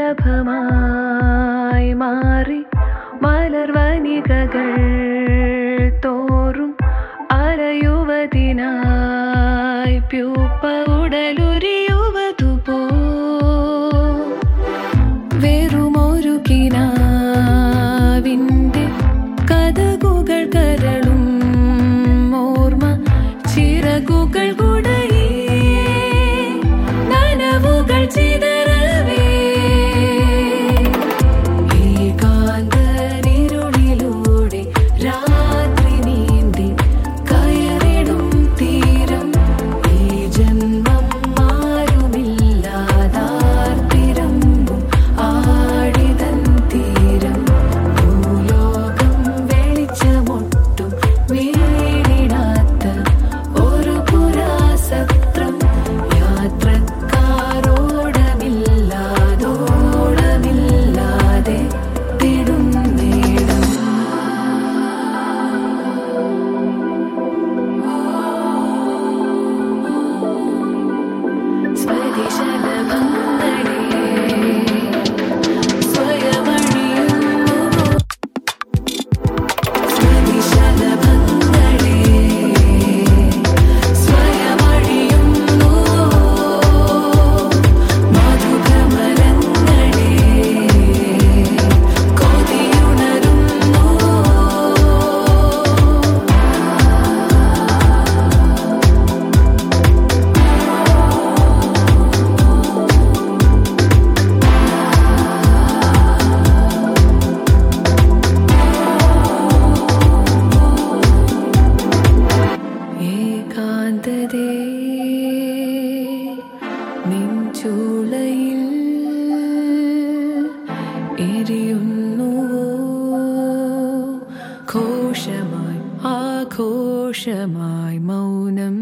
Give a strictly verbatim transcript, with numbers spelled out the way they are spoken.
ശലഭമായി മാറി മലർവനികകൾ തോറും അലയുവതിനായി പ്യൂപ്പ ഉടലുരിയുവതുപോ വെറുമൊരു കിനാവിൻ്റെ കഥകുകൾ കരളും ഓർമ്മ ചിറകുകൾ കുടയേ നനവുകൾ ചിതറവേ ഏകാന്തനിരുളിലൂടെ രാത്രി നീന്തി കയറിടും തീരം ഈ ജന്മം ആരുമില്ലാതാർത്തിരമ്പും ആടിതൻ തീരം ഭൂലോകം വെളിച്ചമൊട്ടും വീണിടാത്ത ഒരു പുരാസത്രം യാത്രക്കാരോടമില്ലാതോടമില്ലാതെ തിടും നേടും സ്വതിശലഭങ്ങളെ സ്വയമണിയുന്നു സ്വതിശലഭങ്ങളെ സ്വയമണിയുന്നു മധുഭ്രമരങ്ങളെ കൊതിയുണരുന്നു ഏകാന്തതേ നെഞ്ചൂളയിൽ എരിയുന്നുവോ ഘോഷമായി ആഘോഷമായി മൗനം